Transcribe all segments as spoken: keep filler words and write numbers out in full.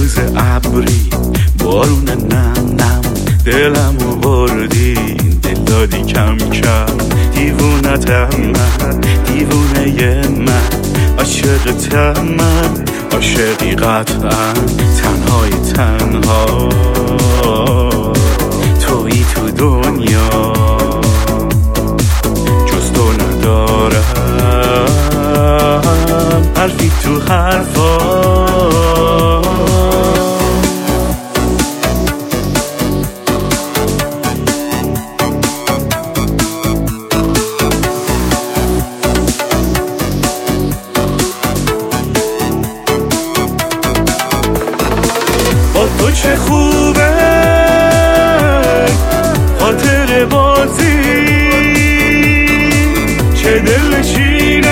روز ابری بارون نم نم دلمو بردی، دل دادی کم کم. دیوونتم من، دیوونه من، عاشقتم من، عاشقی قطعا. تنهای تنها تویی تو دنیا، جز تو ندارم حرفی تو حرفا. تو چه خوبه خاطر بازی، چه دلنشینه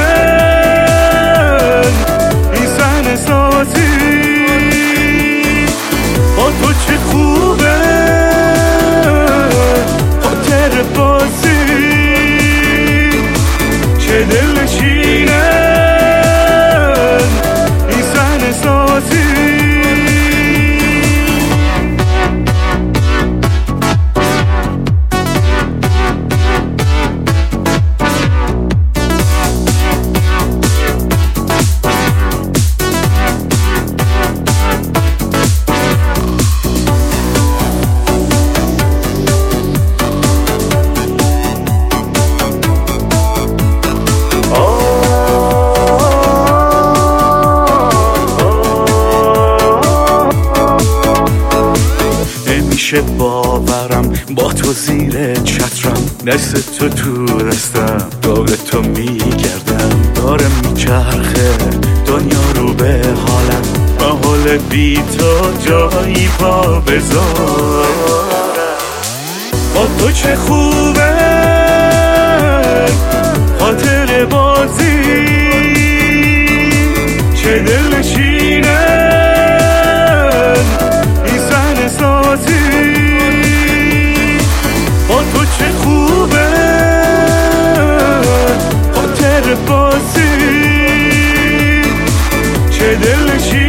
این صحنه سازی. با تو چه خوبه خاطر بازی، چه دلنشینه این صحنه سازی. نمیشه باورم با تو زیر چترم، دست تو تو دستم، دور تو میگردم. داره میچرخه دنیا رو به حالم، با حال بی تو جایی پا بذارم. با تو چه خوبه خاطر بازی، چه دلنشینه این صحنه سازی. با تو چه خوبه خاطر بازی، چه دلنشینه